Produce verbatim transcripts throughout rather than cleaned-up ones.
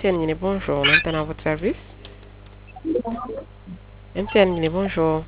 M T N Guinée, bonjour. Maintenant à votre service. M T N Guinée, bonjour.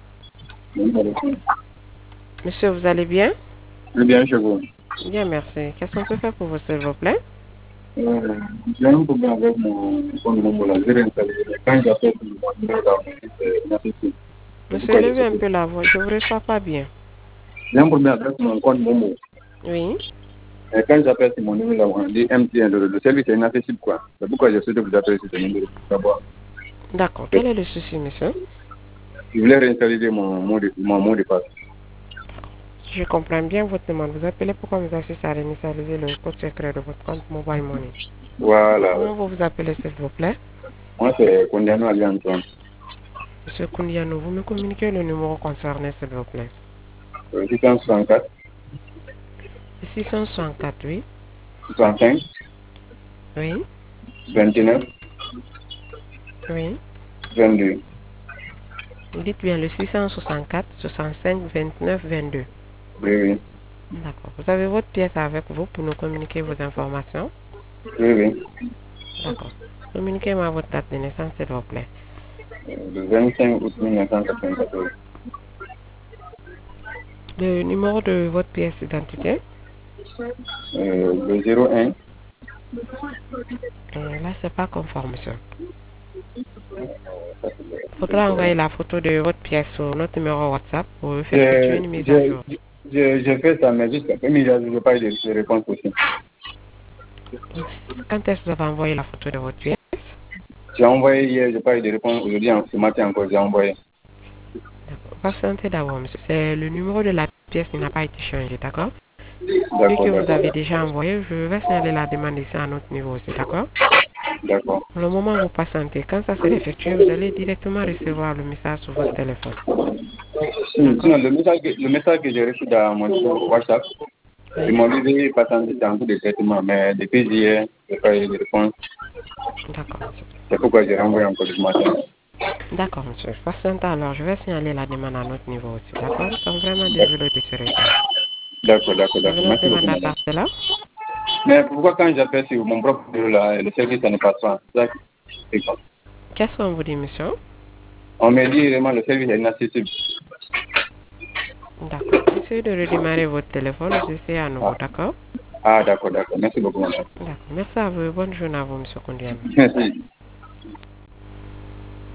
Monsieur, vous allez bien? Très bien, je vous. Bien, merci. Qu'est-ce qu'on peut faire pour vous, s'il vous plaît? Euh, j'ai un problème avec mon compte Momo là. J'ai réinstallé. Quand j'appelle sur mon numéro d'abonné, c'est inaccessible. C'est Monsieur, pourquoi je élevez sais un que peu la voix. Je ne vous reçois pas bien. j'ai un problème avec mon compte Momo. Oui. Et quand j'appelle sur mon numéro là, on dit M T N, le, le service est inaccessible quoi. C'est pourquoi je souhaite vous appeler sur ce numéro. D'abord, D'accord. Quel est le souci, monsieur? je voulais réinstaller mon mot de, mon mot de passe. Je comprends bien votre demande. Vous appelez pourquoi vous assistez à réinitialiser le code secret de votre compte Mobile Money. Voilà. Comment vous vous appelez, s'il vous plaît? Moi, c'est Kondiano Ali Antoine. Monsieur Koundiano, vous me communiquez le numéro concerné, s'il vous plaît. Euh, six cent soixante-quatre, six cent soixante-quatre, oui. soixante-cinq, Oui. vingt-neuf, Oui. vingt-deux. Vous dites bien le six cent soixante-quatre, soixante-cinq, vingt-neuf, vingt-deux. Oui, oui. D'accord. Vous avez votre pièce avec vous pour nous communiquer vos informations? Oui, oui. D'accord. Communiquez-moi votre date de naissance, s'il vous plaît. Euh, Le vingt-cinq août mille neuf cent quatre-vingt-quatorze. Le numéro de votre pièce d'identité? Euh, le zéro un. Euh, là, c'est pas conforme, monsieur. Il faudra envoyer la photo de votre pièce sur notre numéro WhatsApp pour effectuer J'ai une mise à j'ai- jour. j'ai- j'ai fait ça, mais jusqu'à mais je n'ai pas eu de, de réponse possible. Quand est-ce que vous avez envoyé la photo de votre pièce? J'ai envoyé hier, je n'ai pas eu de réponse. Aujourd'hui, en- ce matin encore, j'ai envoyé. D'accord. Patientez d'abord, monsieur. C'est le numéro de la pièce qui n'a pas été changé, d'accord? Vu D'accord, que vous d'accord, avez déjà envoyé, je vais signaler la demande ici à notre niveau aussi, d'accord? d'accord. Pour le moment, vous patientez. Quand ça sera effectué, vous allez directement recevoir le message sur votre téléphone. Sinon, D'accord? le message, que- le message que j'ai reçu dans mon WhatsApp, ils Oui. m'ont dit de patienter en cours de traitement, mais depuis hier, je n'ai pas eu de réponse. D'accord, monsieur. C'est pourquoi j'ai renvoyé encore ce matin. D'accord, monsieur. Patientez alors. Je vais signaler la demande à notre niveau aussi, d'accord? Nous sommes vraiment désolés de ce retard. D'accord, d'accord, Vous avez d'accord. notre Merci beaucoup, demande à madame. partir là? Mais pourquoi quand j'appelle sur mon propre numéro là, le service, ça ne passe pas? C'est ça qui- c'est quoi? Qu'est-ce qu'on vous dit, monsieur? On me dit vraiment le service est inaccessible. D'accord. Essayez de redémarrer votre téléphone. Vous essayez à nouveau, Ah, d'accord? ah d'accord, d'accord. Merci beaucoup, madame. D'accord. Merci à vous. Bonne journée à vous, monsieur Kondiano. Merci.